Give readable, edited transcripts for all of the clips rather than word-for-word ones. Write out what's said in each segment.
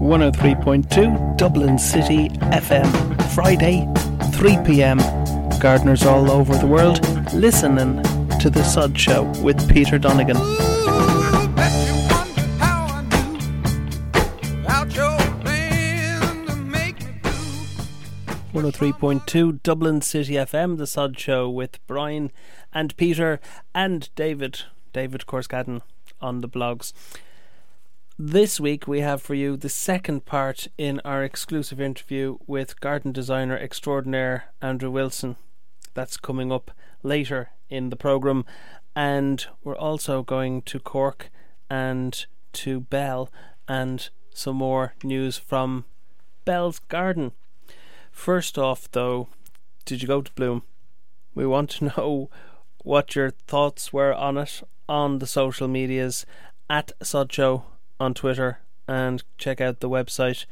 103.2 Dublin City FM. Friday, 3 p.m. Gardeners all over the world listening to The Sod Show with Peter Donegan. 103.2 Dublin City FM, The Sod Show with Brian and Peter and David Corsgadden on the blogs. This week we have for you the second part in our exclusive interview with garden designer extraordinaire Andrew Wilson. That's coming up later in the programme, and we're also going to Cork and to Bell and some more news from Bell's garden. First off though, did you go to Bloom? We want to know what your thoughts were on it on the social medias at Sodshow on Twitter, and check out the website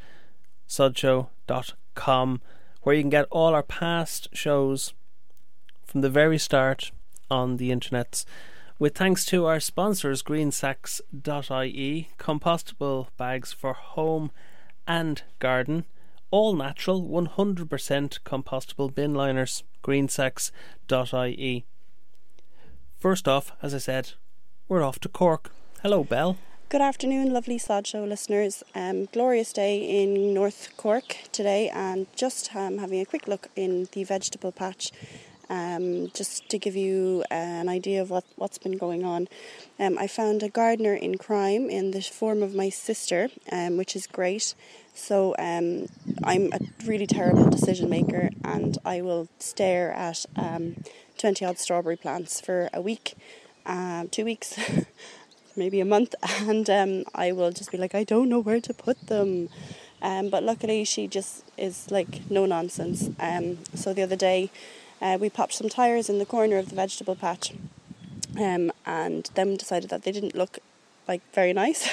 sodshow.com, where you can get all our past shows from the very start on the internets, with thanks to our sponsors greensacks.ie, compostable bags for home and garden, all natural 100% compostable bin liners, greensacks.ie. First off, as I said, we're off to Cork. Hello, Belle. Good afternoon, lovely Sod Show listeners. Glorious day in North Cork today, and just having a quick look in the vegetable patch, just to give you an idea of what's been going on. I found a gardener in crime in the form of my sister, which is great. So I'm a really terrible decision maker, and I will stare at 20 odd strawberry plants for a week, 2 weeks. Maybe a month, and I will just be like, I don't know where to put them, but luckily she just is like no nonsense. So the other day we popped some tyres in the corner of the vegetable patch, and then decided that they didn't look like very nice.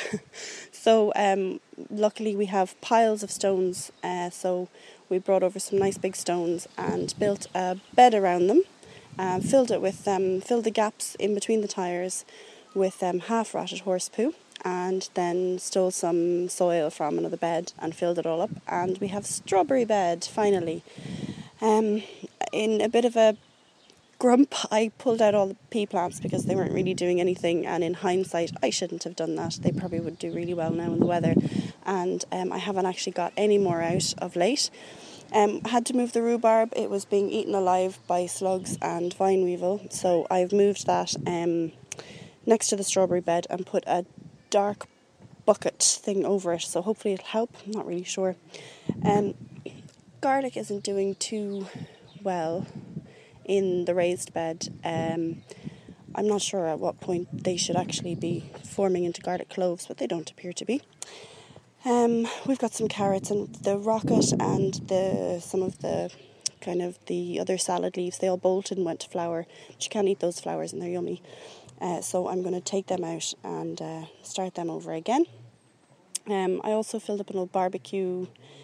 So luckily we have piles of stones, so we brought over some nice big stones and built a bed around them, filled it with filled the gaps in between the tyres with half-rotted horse poo, and then stole some soil from another bed and filled it all up, and we have strawberry bed finally. In a bit of a grump, I pulled out all the pea plants because they weren't really doing anything, and in hindsight I shouldn't have done that. They probably would do really well now in the weather, and I haven't actually got any more out of late. Had to move the rhubarb. It was being eaten alive by slugs and vine weevil, so I've moved that next to the strawberry bed and put a dark bucket thing over it, so hopefully it'll help. I'm not really sure. Garlic isn't doing too well in the raised bed. I'm not sure at what point they should actually be forming into garlic cloves, but they don't appear to be. We've got some carrots, and the rocket and some of the kind of the other salad leaves, they all bolted and went to flower, but you can't eat those flowers and they're yummy. So I'm going to take them out and start them over again. I also filled up an old barbecue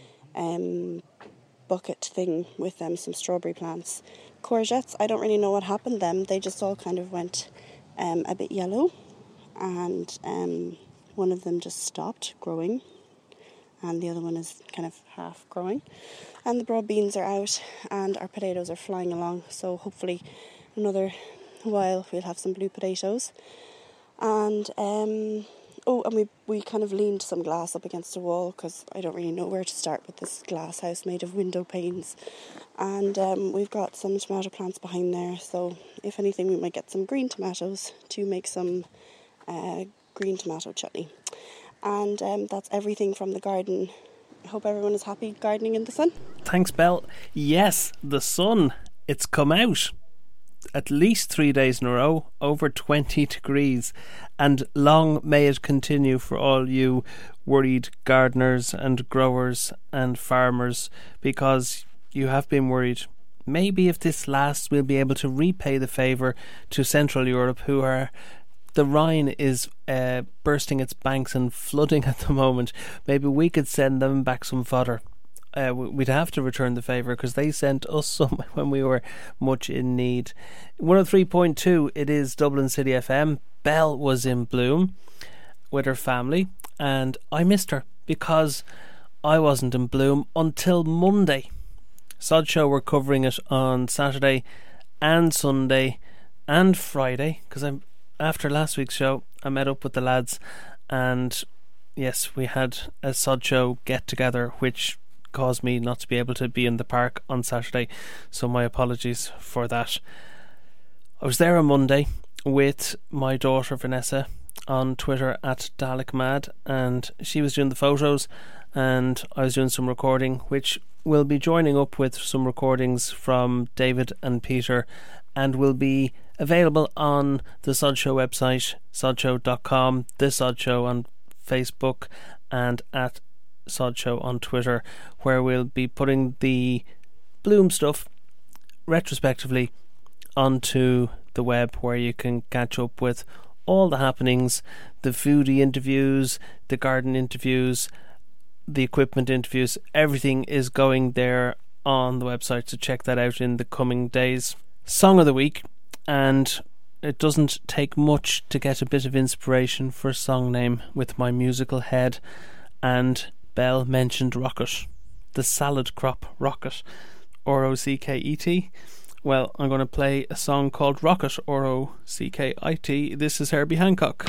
bucket thing with some strawberry plants. Courgettes, I don't really know what happened to them. They just all kind of went a bit yellow, and one of them just stopped growing, and the other one is kind of half growing. And the broad beans are out, and our potatoes are flying along, so hopefully another while we'll have some blue potatoes. And we kind of leaned some glass up against the wall because I don't really know where to start with this glass house made of window panes. And we've got some tomato plants behind there, so if anything we might get some green tomatoes to make some green tomato chutney. And that's everything from the garden. I hope everyone is happy gardening in the sun. Thanks, Belle. Yes, the sun, it's come out at least 3 days in a row, over 20 degrees, and long may it continue for all you worried gardeners and growers and farmers, because you have been worried. Maybe if this lasts, we'll be able to repay the favour to Central Europe, who are... The Rhine is bursting its banks and flooding at the moment. Maybe we could send them back some fodder. We'd have to return the favour because they sent us some when we were much in need. 103.2, it is Dublin City FM. Belle was in Bloom with her family, and I missed her because I wasn't in Bloom until Monday. Sod Show were covering it on Saturday and Sunday and Friday, because after last week's show I met up with the lads, and yes, we had a Sod Show get together, which caused me not to be able to be in the park on Saturday, so my apologies for that. I was there on Monday with my daughter Vanessa on Twitter at DalekMad, and she was doing the photos and I was doing some recording, which will be joining up with some recordings from David and Peter, and will be available on the Sod Show website, sodshow.com, The Sod Show on Facebook, and at Sod Show on Twitter, where we'll be putting the Bloom stuff retrospectively onto the web, where you can catch up with all the happenings, the foodie interviews, the garden interviews, the equipment interviews. Everything is going there on the website, so check that out in the coming days. Song of the week, and it doesn't take much to get a bit of inspiration for a song name with my musical head, and Belle mentioned Rocket, the salad crop rocket, R-O-C-K-E-T. Well, I'm going to play a song called Rocket, R-O-C-K-I-T. This is Herbie Hancock.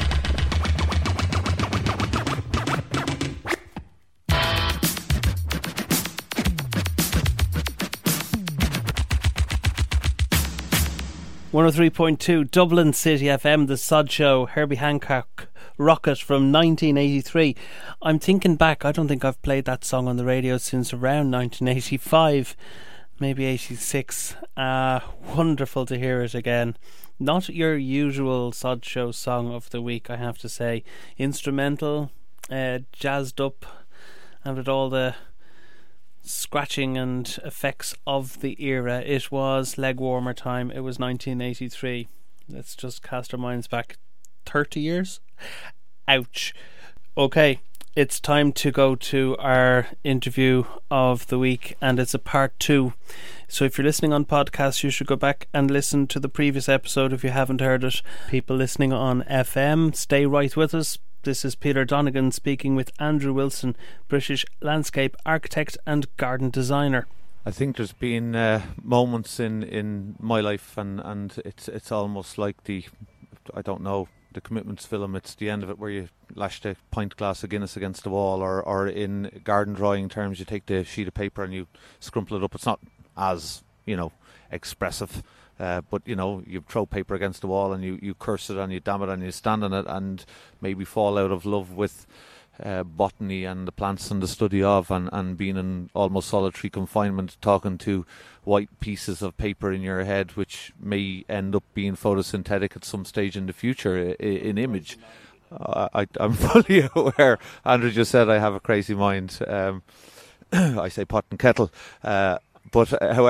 (103.2) Dublin City FM, the Sod Show, Herbie Hancock, Rocket from 1983. I'm thinking back, I don't think I've played that song on the radio since around 1985, maybe 86. Wonderful to hear it again. Not your usual Sod Show song of the week, I have to say. Instrumental, jazzed up, and with all the scratching and effects of the era. It was leg warmer time. It was 1983. Let's just cast our minds back 30 years. Ouch. Okay, it's time to go to our interview of the week, and it's a part 2. So if you're listening on podcasts, you should go back and listen to the previous episode if you haven't heard it. People listening on FM, stay right with us. This is Peter Donegan speaking with Andrew Wilson, British landscape architect and garden designer. I think there's been moments in my life, and it's almost like the Commitments film. It's the end of it where you lash the pint glass of Guinness against the wall, or in garden drawing terms, you take the sheet of paper and you scrumple it up. It's not as, expressive. But you throw paper against the wall and you curse it and you damn it and you stand on it and maybe fall out of love with botany and the plants and the study of, and being in almost solitary confinement, talking to white pieces of paper in your head which may end up being photosynthetic at some stage in the future in image. I'm fully aware. Andrew just said I have a crazy mind. I say pot and kettle. But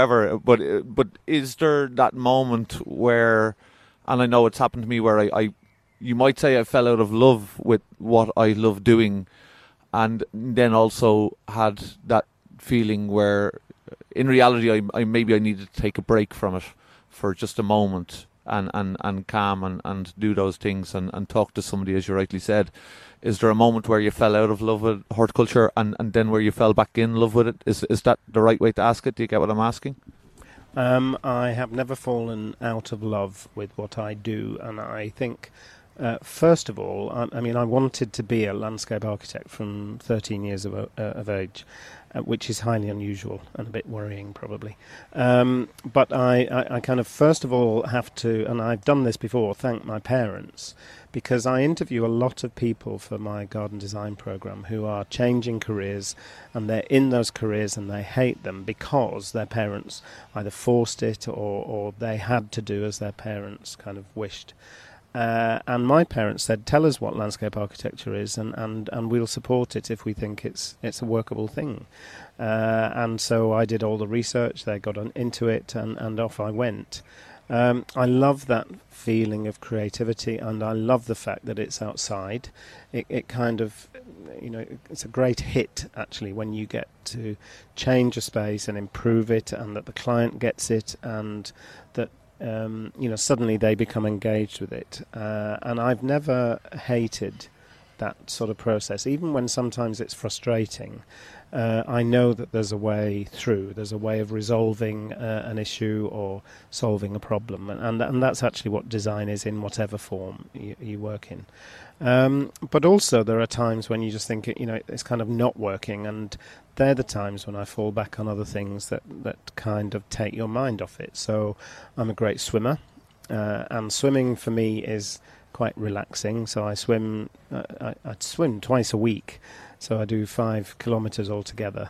is there that moment where, and I know it's happened to me, where you might say I fell out of love with what I love doing, and then also had that feeling where in reality I needed to take a break from it for just a moment and calm and do those things and talk to somebody, as you rightly said. Is there a moment where you fell out of love with horticulture and then where you fell back in love with it? Is that the right way to ask it? Do you get what I'm asking? I have never fallen out of love with what I do, and I think, first of all, I wanted to be a landscape architect from 13 years of age, which is highly unusual and a bit worrying probably. But I kind of first of all have to, and I've done this before, thank my parents, because I interview a lot of people for my garden design program who are changing careers, and they're in those careers and they hate them because their parents either forced it or they had to do as their parents kind of wished. And my parents said, tell us what landscape architecture is and we'll support it if we think it's a workable thing. And so I did all the research, they got into it, and off I went. I love that feeling of creativity, and I love the fact that it's outside. It kind of, it's a great hit actually when you get to change a space and improve it, and that the client gets it, and that suddenly they become engaged with it. And I've never hated that sort of process, even when sometimes it's frustrating. I know that there's a way through. There's a way of resolving an issue or solving a problem, and that's actually what design is in whatever form you work in. But also there are times when you just think it's kind of not working, and they're the times when I fall back on other things that kind of take your mind off it. So I'm a great swimmer, and swimming for me is quite relaxing. So I swim twice a week. So I do 5 kilometres altogether,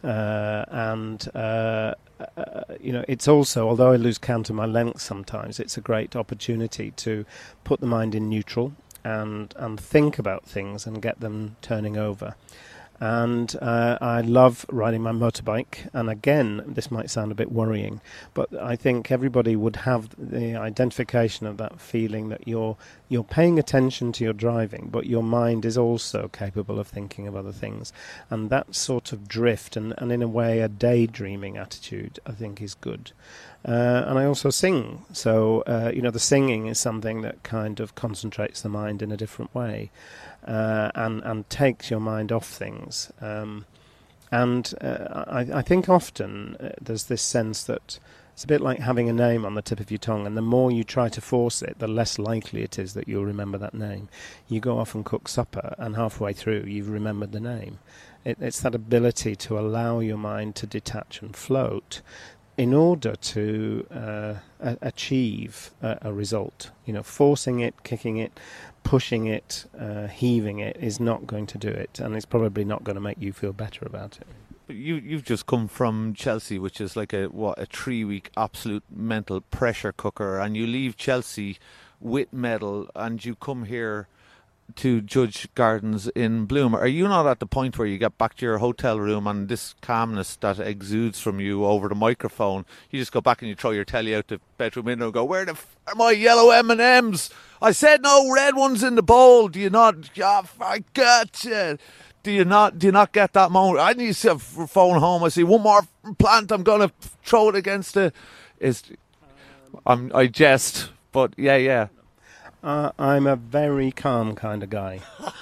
it's also, although I lose count of my length sometimes, it's a great opportunity to put the mind in neutral and think about things and get them turning over. And I love riding my motorbike. And again, this might sound a bit worrying, but I think everybody would have the identification of that feeling that you're paying attention to your driving, but your mind is also capable of thinking of other things. And that sort of drift and in a way a daydreaming attitude, I think, is good. And I also sing. So, the singing is something that kind of concentrates the mind in a different way. And takes your mind off things. I think often there's this sense that it's a bit like having a name on the tip of your tongue, and the more you try to force it, the less likely it is that you'll remember that name. You go off and cook supper, and halfway through you've remembered the name. It's that ability to allow your mind to detach and float in order to achieve a result. Forcing it, kicking it, pushing it, heaving it is not going to do it, and it's probably not going to make you feel better about it. But you've just come from Chelsea, which is like a 3-week absolute mental pressure cooker, and you leave Chelsea with medal, and you come here to judge Gardens in Bloom. Are you not at the point where you get back to your hotel room and this calmness that exudes from you over the microphone, you just go back and you throw your telly out the bedroom window and go, where the are my yellow M&Ms? I said no red ones in the bowl. Do you not? I gotcha. Do you not get that moment? I need to phone home. I see one more plant. I'm going to throw it against the. I jest, but yeah. I'm a very calm kind of guy,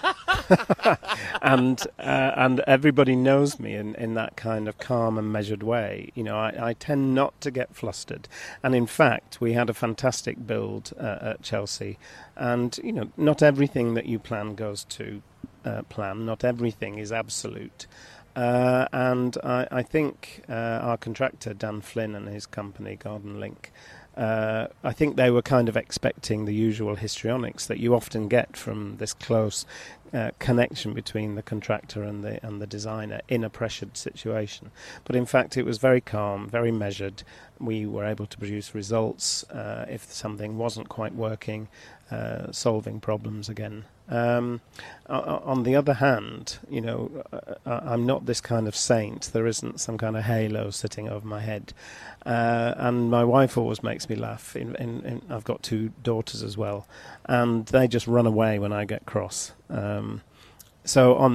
and everybody knows me in that kind of calm and measured way. I tend not to get flustered, and in fact, we had a fantastic build at Chelsea, and not everything that you plan goes to plan. Not everything is absolute. And I think our contractor, Dan Flynn, and his company, Garden Link, I think they were kind of expecting the usual histrionics that you often get from this close connection between the contractor and the designer in a pressured situation. But in fact, it was very calm, very measured. We were able to produce results if something wasn't quite working, solving problems again. On the other hand, I'm not this kind of saint. There isn't some kind of halo sitting over my head. And my wife always makes me laugh. I've got 2 daughters as well, and they just run away when I get cross. So on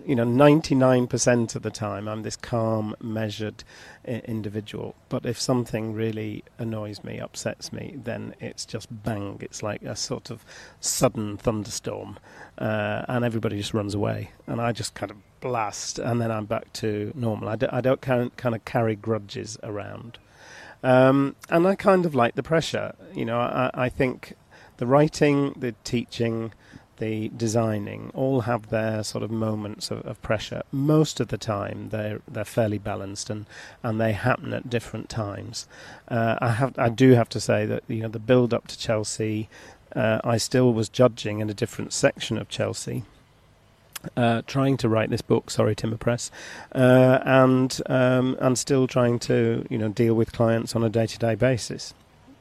99% of the time, I'm this calm, measured individual. But if something really annoys me, upsets me, then it's just bang. It's like a sort of sudden thunderstorm, and everybody just runs away, and I just kind of blast, and then I'm back to normal. I don't kind of carry grudges around, and I kind of like the pressure. I think the writing, the teaching, the designing all have their sort of moments of pressure. Most of the time they're fairly balanced and they happen at different times. I do have to say that the build up to Chelsea, I still was judging in a different section of Chelsea, trying to write this book, sorry Timber Press, and still trying to deal with clients on a day-to-day basis,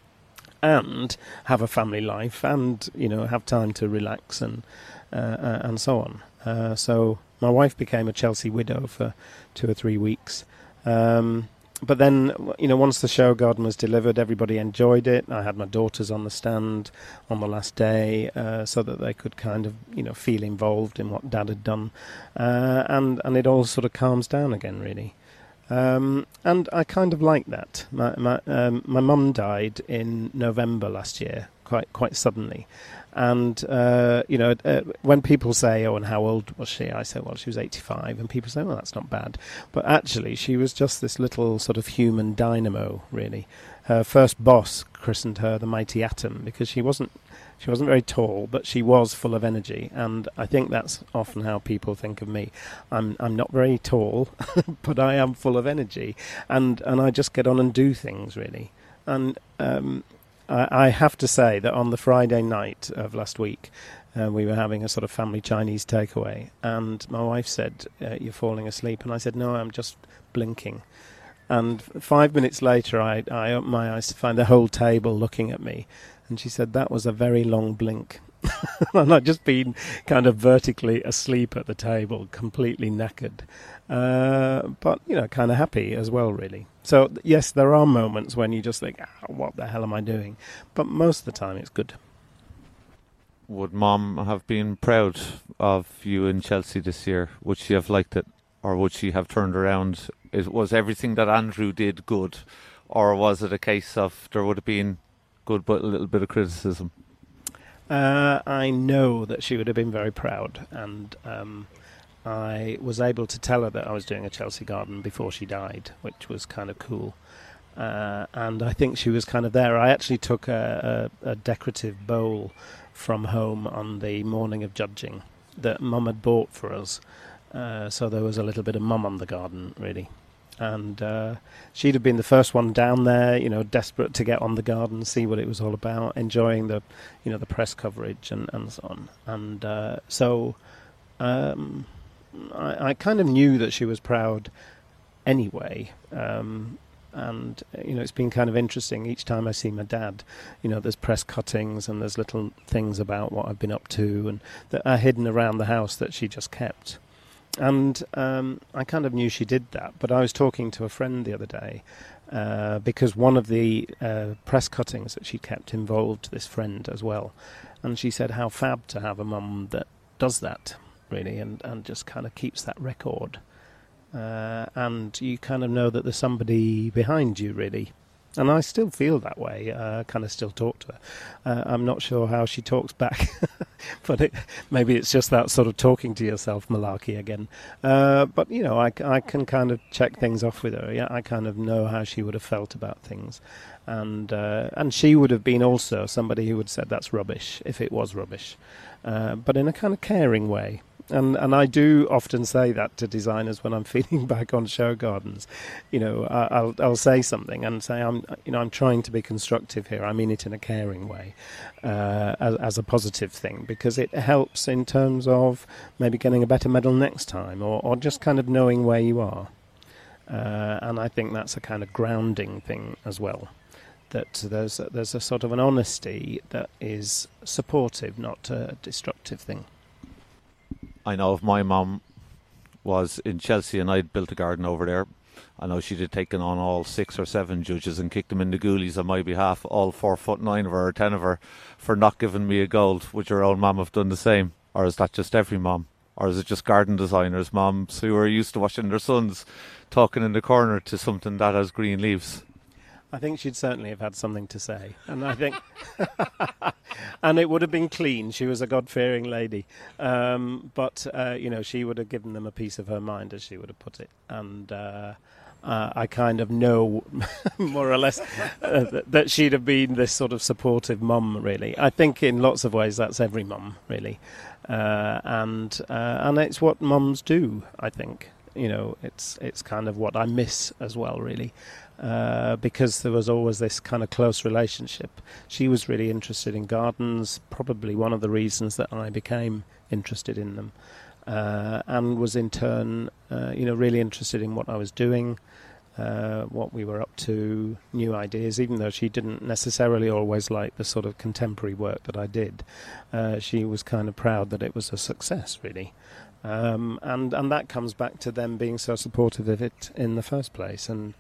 and have a family life, and have time to relax and so on. So my wife became a Chelsea widow for 2 or 3 weeks. But then, once the show garden was delivered, everybody enjoyed it. I had my daughters on the stand on the last day, so that they could kind of, feel involved in what Dad had done, and it all sort of calms down again, really. And I kind of like that. My mum died in November last year, quite suddenly. And, when people say, oh, and how old was she? I say, well, she was 85. And people say, well, that's not bad. But actually, she was just this little sort of human dynamo, really. Her first boss christened her the Mighty Atom because she wasn't very tall, but she was full of energy. And I think that's often how people think of me. I'm not very tall, but I am full of energy. And I just get on and do things, really. And I have to say that on the Friday night of last week, we were having a sort of family Chinese takeaway, and my wife said, you're falling asleep. And I said, no, I'm just blinking. And 5 minutes later, I opened my eyes to find the whole table looking at me. And she said, that was a very long blink. And I'd just been kind of vertically asleep at the table, completely knackered. But, kind of happy as well, really. So, yes, there are moments when you just think, what the hell am I doing? But most of the time, it's good. Would Mom have been proud of you in Chelsea this year? Would she have liked it? Or would she have turned around? Was everything that Andrew did good? Or was it a case of there would have been good but a little bit of criticism? I know that she would have been very proud. And I was able to tell her that I was doing a Chelsea garden before she died, which was kind of cool. And I think she was kind of there. I actually took a decorative bowl from home on the morning of judging that Mum had bought for us. So there was a little bit of Mum on the garden, really. And she'd have been the first one down there, desperate to get on the garden, see what it was all about, enjoying the press coverage and so on. And so I kind of knew that she was proud anyway. And, it's been kind of interesting. Each time I see my dad, there's press cuttings and there's little things about what I've been up to and that are hidden around the house that she just kept. And I kind of knew she did that. But I was talking to a friend the other day because one of the press cuttings that she kept involved this friend as well. And she said how fab to have a mum that does that, really, and just kind of keeps that record. And you kind of know that there's somebody behind you, really. And I still feel that way. I kind of still talk to her. I'm not sure how she talks back, but maybe it's just that sort of talking to yourself malarkey again. But, I can kind of check things off with her. Yeah, I kind of know how she would have felt about things. And she would have been also somebody who would have said that's rubbish, if it was rubbish, but in a kind of caring way. And I do often say that to designers when I'm feeding back on show gardens. I'll say something and say I'm trying to be constructive here. I mean it in a caring way, as a positive thing, because it helps in terms of maybe getting a better medal next time, or just kind of knowing where you are. And I think that's a kind of grounding thing as well. That there's a sort of an honesty that is supportive, not a destructive thing. I know if my mum was in Chelsea and I'd built a garden over there, I know she'd have taken on all 6 or 7 judges and kicked them in the goalies on my behalf, all 4'9" of her or 10 of her, for not giving me a gold. Would your own mum have done the same? Or is that just every mum? Or is it just garden designers' mums who are used to watching their sons talking in the corner to something that has green leaves? I think she'd certainly have had something to say, and I think, and it would have been clean. She was a God-fearing lady, but she would have given them a piece of her mind, as she would have put it, and I kind of know more or less that she'd have been this sort of supportive mum. Really, I think in lots of ways that's every mum, really, and it's what mums do. I think it's kind of what I miss as well, really. Because there was always this kind of close relationship. She was really interested in gardens, probably one of the reasons that I became interested in them, and was in turn, really interested in what I was doing, what we were up to, new ideas, even though she didn't necessarily always like the sort of contemporary work that I did. She was kind of proud that it was a success, really. And that comes back to them being so supportive of it in the first place, and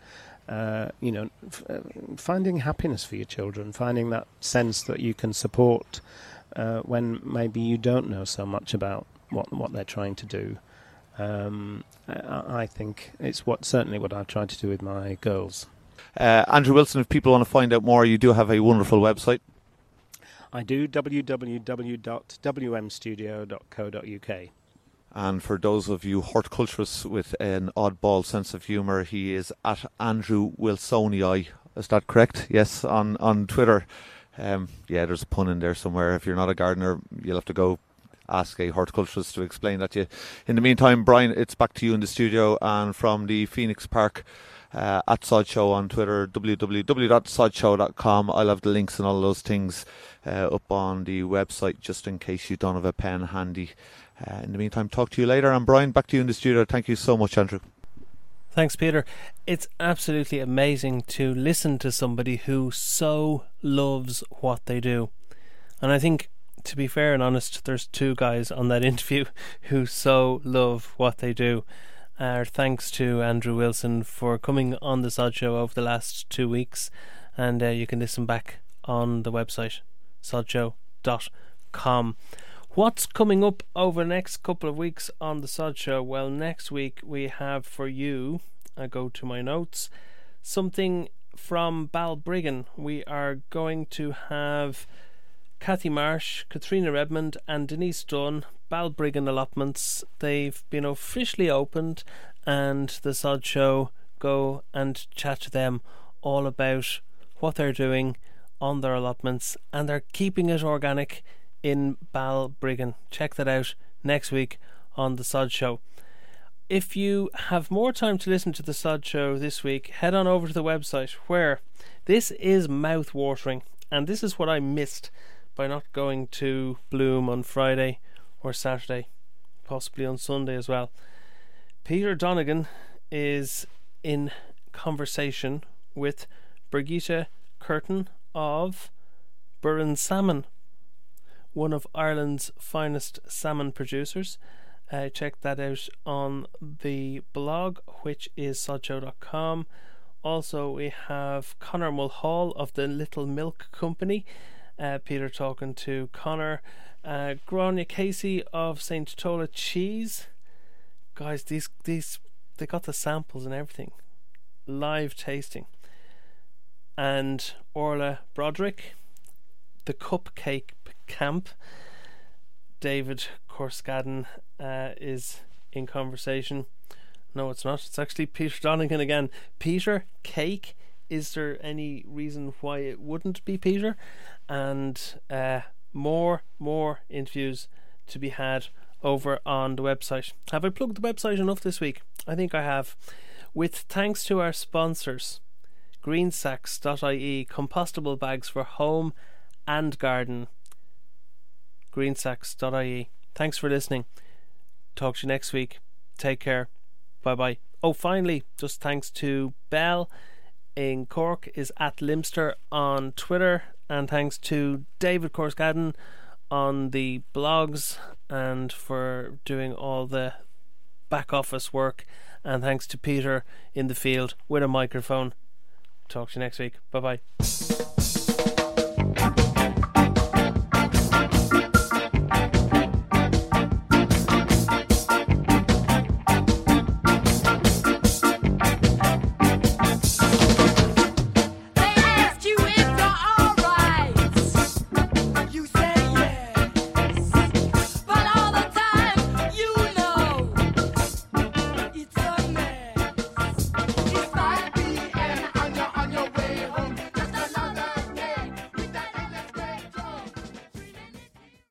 finding happiness for your children, finding that sense that you can support when maybe you don't know so much about what they're trying to do. I think it's certainly what I've tried to do with my girls. Andrew Wilson, if people want to find out more, you do have a wonderful website. I do, www.wmstudio.co.uk. And for those of you horticulturists with an oddball sense of humour, he is at Andrew Wilsonii. Is that correct? Yes, on Twitter. There's a pun in there somewhere. If you're not a gardener, you'll have to go ask a horticulturist to explain that to you. In the meantime, Brian, it's back to you in the studio, and from the Phoenix Park at Sod Show on Twitter, www.sodshow.com. I'll have the links and all those things up on the website, just in case you don't have a pen handy. In the meantime, talk to you later. And Brian, back to you in the studio. Thank you so much, Andrew. Thanks, Peter. It's absolutely amazing to listen to somebody who so loves what they do. And I think, to be fair and honest, there's two guys on that interview who so love what they do. Our thanks to Andrew Wilson for coming on the Sod Show over the last 2 weeks. And you can listen back on the website, sodshow.com. What's coming up over the next couple of weeks on the Sod Show? Well, next week we have for you, I go to my notes, something from Balbriggan. We are going to have Kathy Marsh, Katrina Redmond and Denise Dunn, Balbriggan allotments. They've been officially opened, and the Sod Show go and chat to them all about what they're doing on their allotments, and they're keeping it organic in Balbriggan. Check that out next week on the Sod Show. If you have more time to listen to the Sod Show this week, head on over to the website, where this is mouth-watering, and this is what I missed by not going to Bloom on Friday or Saturday, possibly on Sunday as well. Peter Donegan is in conversation with Brigitte Curtin of Burren Salmon, one of Ireland's finest salmon producers. Check that out on the blog, which is sodshow.com. Also, we have Conor Mulhall of the Little Milk Company. Peter talking to Conor. Grania Casey of St. Tola Cheese. Guys, these they got the samples and everything. Live tasting. And Orla Broderick, the Cupcake Camp. David Corskadden is in conversation. No, it's not. It's actually Peter Donegan again. Peter Cake. Is there any reason why it wouldn't be Peter? And more interviews to be had over on the website. Have I plugged the website enough this week? I think I have. With thanks to our sponsors, greensacks.ie, compostable bags for home and garden. greensacks.ie. Thanks for listening. Talk to you next week. Take care. Bye bye. Oh, finally, just thanks to Bell in Cork is at Limster on Twitter, and thanks to David Corskadden on the blogs and for doing all the back office work, and thanks to Peter in the field with a microphone. Talk to you next week. Bye bye.